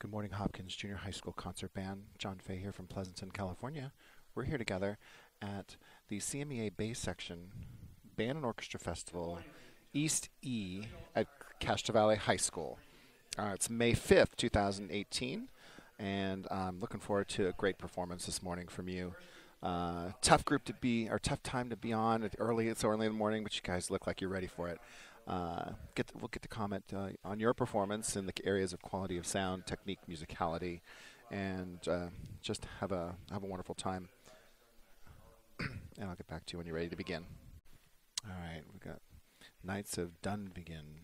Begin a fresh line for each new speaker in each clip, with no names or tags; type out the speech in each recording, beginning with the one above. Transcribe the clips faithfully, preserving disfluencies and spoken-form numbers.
Good morning, Hopkins Junior High School Concert Band. John Fay here from Pleasanton, California. We're here together at the C M E A Bass Section Band and Orchestra Festival, East E at Castro Valley High School. Uh, it's May fifth, two thousand eighteen, and I'm looking forward to a great performance this morning from you. Uh, tough group to be, or tough time to be on. It's early, it's early in the morning, but you guys look like you're ready for it. Uh, get to, we'll get to comment uh, on your performance in the areas of quality of sound, technique, musicality, and uh, just have a have a wonderful time. And I'll get back to you when you're ready to begin. All right, we've got Knights of Dunvegan.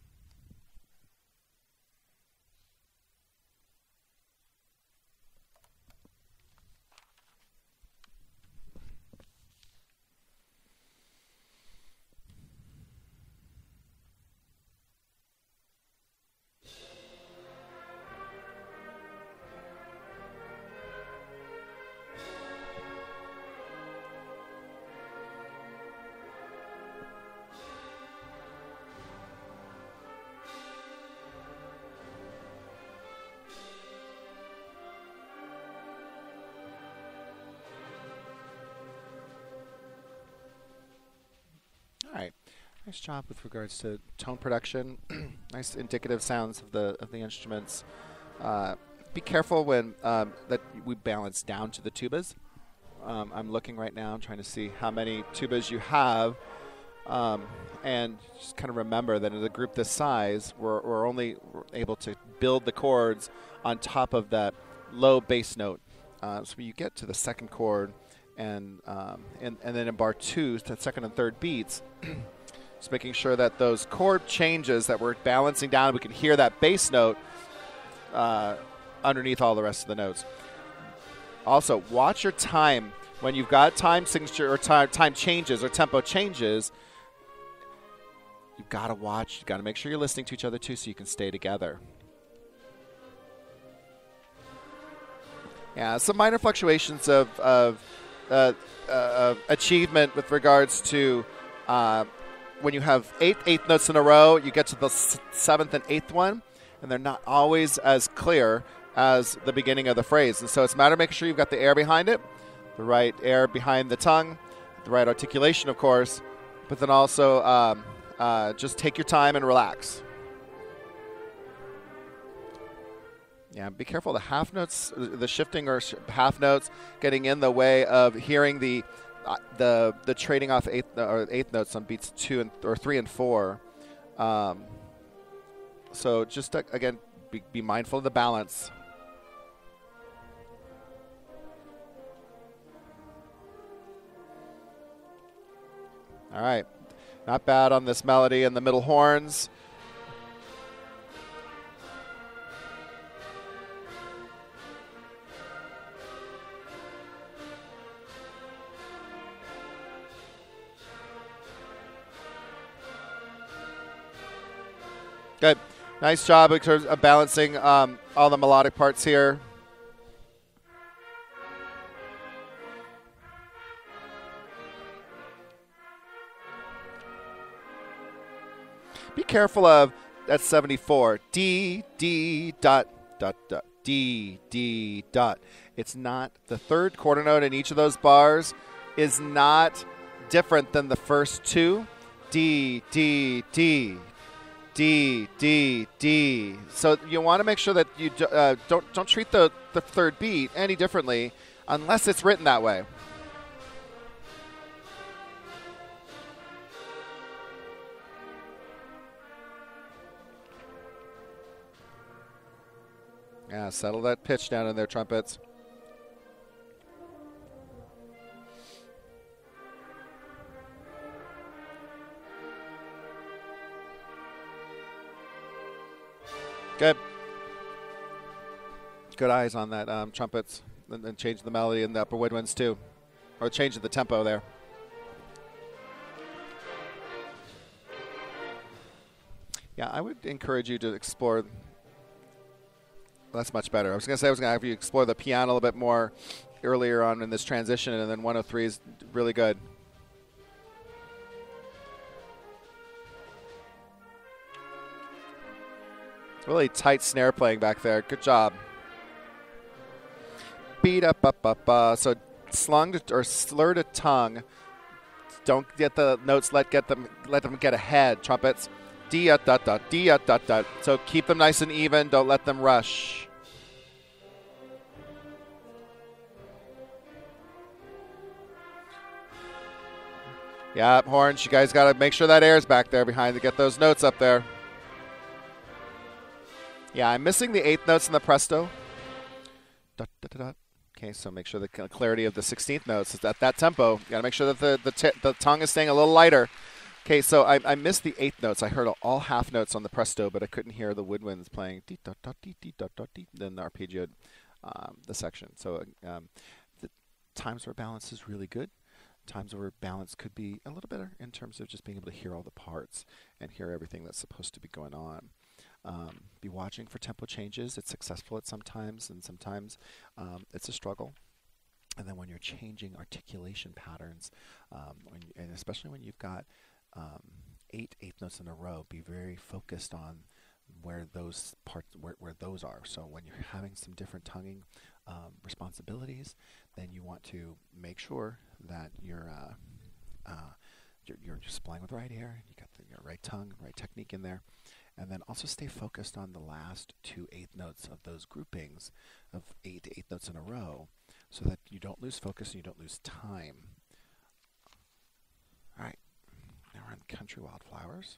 All right, nice job with regards to tone production. Nice indicative sounds of the of the instruments. Uh, be careful when um, that we balance down to the tubas. Um, I'm looking right now, trying to see how many tubas you have, um, and just kind of remember that in a group this size, we're, we're only able to build the chords on top of that low bass note. Uh, so when you get to the second chord, and um, and and then in bar two, the second and third beats, just making sure that those chord changes that we're balancing down, we can hear that bass note uh, underneath all the rest of the notes. Also, watch your time when you've got time signature or time time changes or tempo changes. You've got to watch. You've got to make sure you're listening to each other too, so you can stay together. Yeah, some minor fluctuations of of uh, uh, achievement with regards to uh, when you have eight eighth notes in a row, you get to the s- seventh and eighth one, and they're not always as clear as the beginning of the phrase. And so it's a matter of making sure you've got the air behind it, the right air behind the tongue, the right articulation, of course, but then also um, uh, just take your time and relax. Yeah, be careful. The half notes, the shifting or sh- half notes, getting in the way of hearing the uh, the the trading off eighth or eighth notes on beats two and or three and four. Um, so just uh, again, be, be mindful of the balance. All right, not bad on this melody and the middle horns. Good. Nice job in terms of balancing um, all the melodic parts here. Be careful of that seventy-four. D, D, dot, dot, dot, D, D, dot. It's not, the third quarter note in each of those bars is not different than the first two. D, D, D. D, D, D. So you want to make sure that you do, uh, don't don't treat the, the third beat any differently unless it's written that way. Yeah, settle that pitch down in their trumpets. Good. Good eyes on that um, trumpets, and then change the melody in the upper woodwinds too, or change the tempo there. Yeah, I would encourage you to explore. That's much better. I was going to say I was going to have you explore the piano a little bit more earlier on in this transition, and then one oh three is really good. Really tight snare playing back there. Good job. Beat up, up, up. Uh, so slung to, or slur to tongue. Don't get the notes. Let get them. Let them get ahead. Trumpets. D dot dot dot D dot dot dot. So keep them nice and even. Don't let them rush. Yeah, horns. You guys got to make sure that air's back there behind to get those notes up there. Yeah, I'm missing the eighth notes in the presto. Dot, dot, dot, dot. Okay, so make sure the clarity of the sixteenth notes is at that tempo. You got to make sure that the the, t- the tongue is staying a little lighter. Okay, so I, I missed the eighth notes. I heard all half notes on the presto, but I couldn't hear the woodwinds playing dee dot dot dee dee dot dot dee. Then the arpeggioed um, the section. So um, the times where balance is really good. Times where balance could be a little better in terms of just being able to hear all the parts and hear everything that's supposed to be going on. Um, be watching for tempo changes. It's successful at some times, and sometimes um, it's a struggle. And then when you're changing articulation patterns, um, when you, and especially when you've got um, eight eighth notes in a row, be very focused on where those parts, where, where those are. So when you're having some different tonguing um, responsibilities, then you want to make sure that you're uh, uh, you're, you're just playing with the right air. You got the your right tongue, right technique in there. And then also stay focused on the last two eighth notes of those groupings of eight to eight notes in a row so that you don't lose focus and you don't lose time. All right, now we're on Country Wildflowers.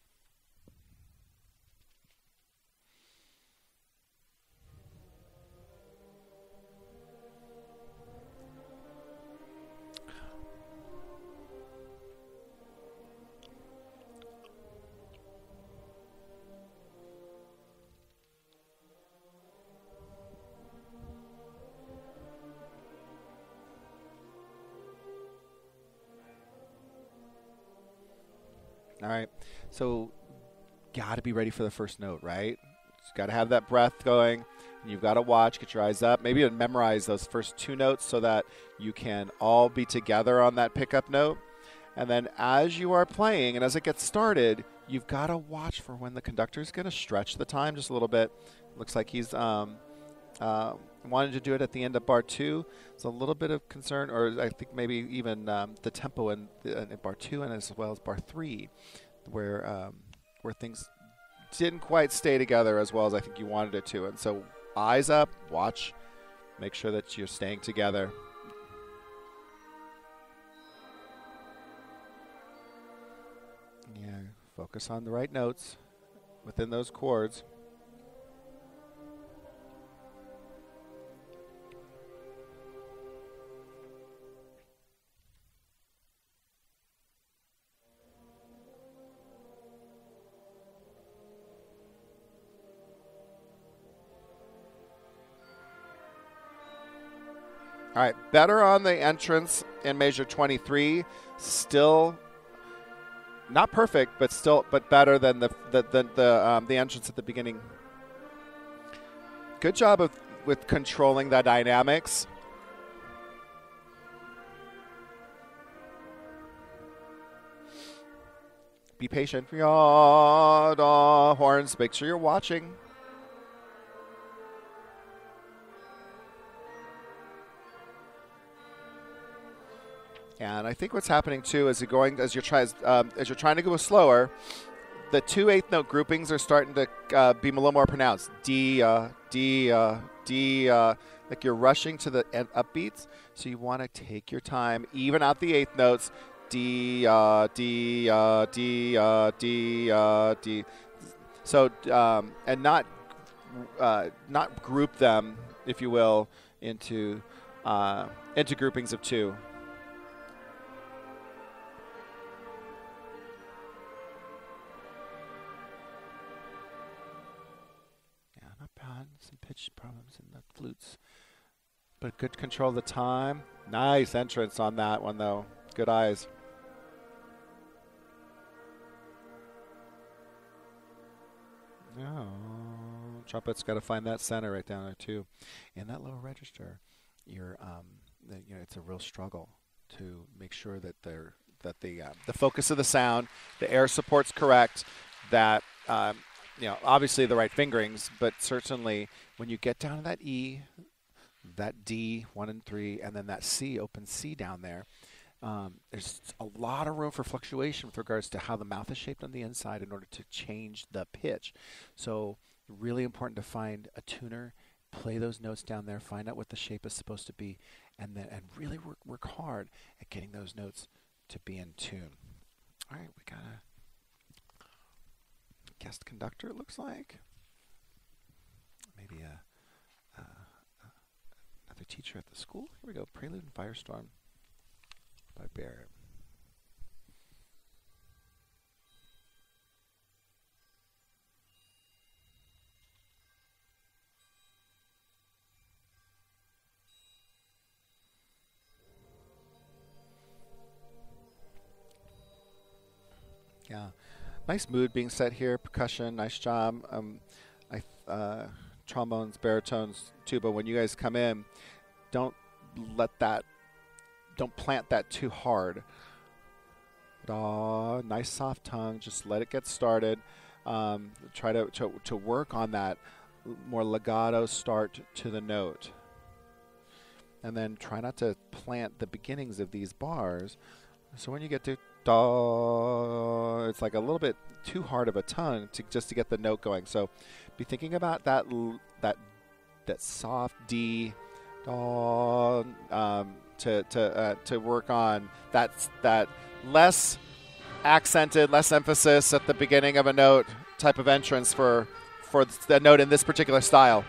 All right, so got to be ready for the first note, right? Got to have that breath going. And you've got to watch, get your eyes up, maybe even memorize those first two notes so that you can all be together on that pickup note. And then as you are playing and as it gets started, you've got to watch for when the conductor is going to stretch the time just a little bit. Looks like he's um, uh, wanted to do it at the end of bar two. It's a little bit of concern, or I think maybe even um, the tempo in, the, in bar two and as well as bar three, where um, where things didn't quite stay together as well as I think you wanted it to. And so eyes up, watch, make sure that you're staying together. Yeah, focus on the right notes within those chords. All right, better on the entrance in measure twenty-three. Still not perfect, but still, but better than the the the the, um, the entrance at the beginning. Good job of with controlling the dynamics. Be patient. Yaw, daw, horns. Make sure you're watching. And I think what's happening too is you're going as you're trying um, as you're trying to go slower, the two eighth note groupings are starting to uh, be a little more pronounced. D, uh, D, uh, D, uh, like you're rushing to the end upbeats. So you want to take your time, even out the eighth notes. D, uh, D, uh, D, uh, D, uh, D. So um, and not uh, not group them, if you will, into uh, into groupings of two. Some pitch problems in the flutes, but good control of the time. Nice entrance on that one, though. Good eyes. Oh, trumpet's got to find that center right down there too. In that lower register, you're, um, the, you know, it's a real struggle to make sure that they're that the uh, the focus of the sound, the air support's correct, that um, you know, obviously the right fingerings, but certainly when you get down to that E, that D, one and three, and then that C, open C down there, um, there's a lot of room for fluctuation with regards to how the mouth is shaped on the inside in order to change the pitch. So really important to find a tuner, play those notes down there, find out what the shape is supposed to be, and then and really work, work hard at getting those notes to be in tune. All right, we got a guest conductor, it looks like. Maybe a, uh, another teacher at the school. Here we go, Prelude and Firestorm by Barrett. Yeah, nice mood being set here. Percussion, nice job. Um, I uh, trombones, baritones, tuba. When you guys come in, don't let that, don't plant that too hard. Da, nice soft tongue. Just let it get started. Um, try to, to to work on that more legato start to the note, and then try not to plant the beginnings of these bars. So when you get to da, it's like a little bit too hard of a tongue to just to get the note going. So be thinking about that l- that that soft D, da, um, to to uh, to work on that that less accented, less emphasis at the beginning of a note type of entrance for for the note in this particular style.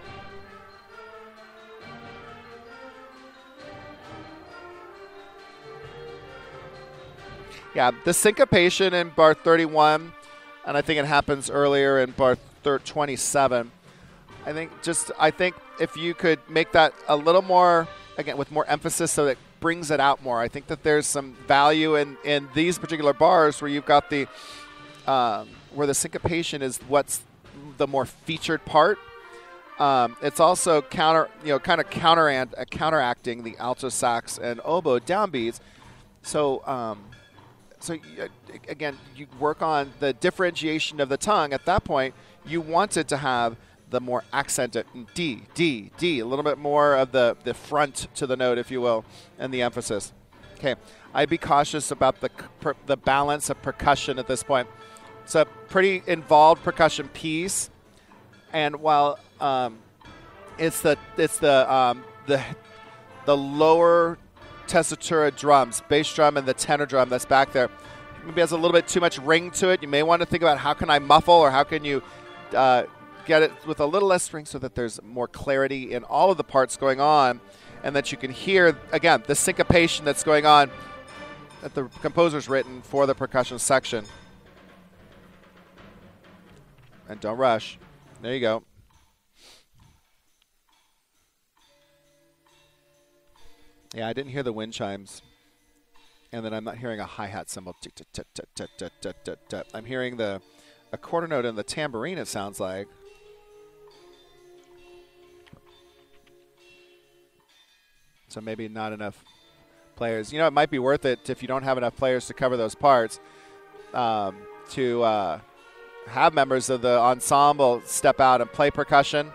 Yeah, the syncopation in bar thirty-one, and I think it happens earlier in bar twenty-seven. I think just I think if you could make that a little more, again, with more emphasis so that it brings it out more. I think that there's some value in, in these particular bars where you've got the, um, where the syncopation is what's the more featured part. Um, it's also counter, you know, kind of counter uh, counteracting the alto sax and oboe downbeats. So, um, So, uh, again, you work on the differentiation of the tongue. At that point, you wanted to have the more accented D, D, D, a little bit more of the, the front to the note, if you will, and the emphasis. Okay, I'd be cautious about the per, the balance of percussion at this point. It's a pretty involved percussion piece, and while um, it's the it's the um, the the lower tessitura drums, bass drum and the tenor drum that's back there, maybe has a little bit too much ring to it. You may want to think about how can I muffle or how can you uh, get it with a little less ring so that there's more clarity in all of the parts going on and that you can hear, again, the syncopation that's going on that the composer's written for the percussion section. And don't rush. There you go. Yeah, I didn't hear the wind chimes. And then I'm not hearing a hi-hat cymbal. I'm hearing the a quarter note in the tambourine, it sounds like. So maybe not enough players. You know, it might be worth it if you don't have enough players to cover those parts um, to uh, have members of the ensemble step out and play percussion.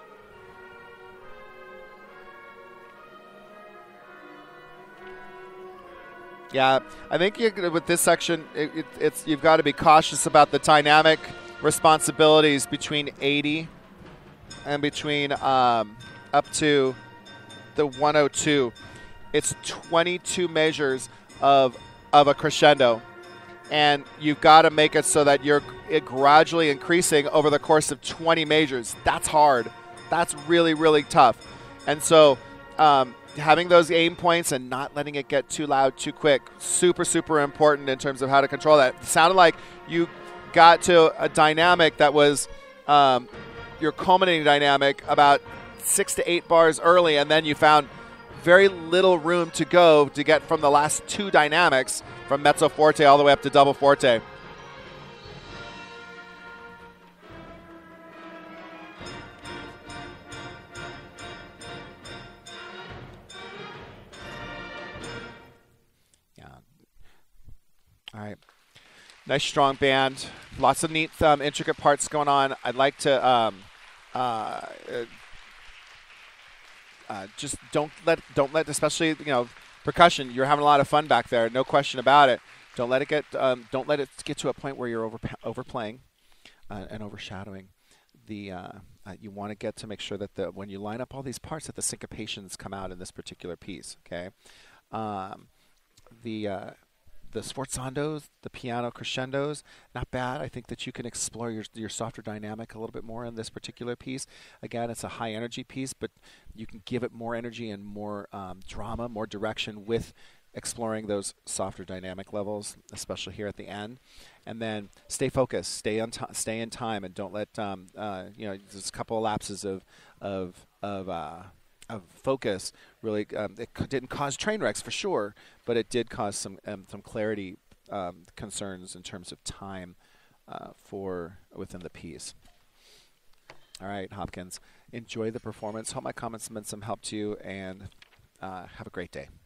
Yeah, I think you, with this section, it, it, it's you've got to be cautious about the dynamic responsibilities between eighty and between um, up to the one oh two. It's twenty-two measures of of a crescendo, and you've got to make it so that you're gradually increasing over the course of twenty measures. That's hard. That's really, really tough. And so um, having those aim points and not letting it get too loud too quick, super, super important in terms of how to control that. It sounded like you got to a dynamic that was um, your culminating dynamic about six to eight bars early, and then you found very little room to go to get from the last two dynamics from mezzo forte all the way up to double forte. Yeah. All right. Nice strong band. lots of neat, um, intricate parts going on. I'd like to um, uh, uh, just don't let don't let, especially you know, percussion. You're having a lot of fun back there, no question about it. Don't let it get um, don't let it get to a point where you're over overplaying uh, and overshadowing. The uh, uh, you want to get to make sure that the when you line up all these parts that the syncopations come out in this particular piece. Okay, um, the uh, the sforzandos, the piano crescendos, not bad. I think that you can explore your your softer dynamic a little bit more in this particular piece. Again, it's a high energy piece, but you can give it more energy and more um, drama, more direction with exploring those softer dynamic levels, especially here at the end. And then stay focused, stay on, t- stay in time, and don't let um, uh, you know. There's a couple of lapses of of of uh, of focus. Really, um, it c- didn't cause train wrecks for sure, but it did cause some um, some clarity um, concerns in terms of time uh, for within the piece. All right, Hopkins, enjoy the performance. Hope my comments meant some help to you, and uh, have a great day.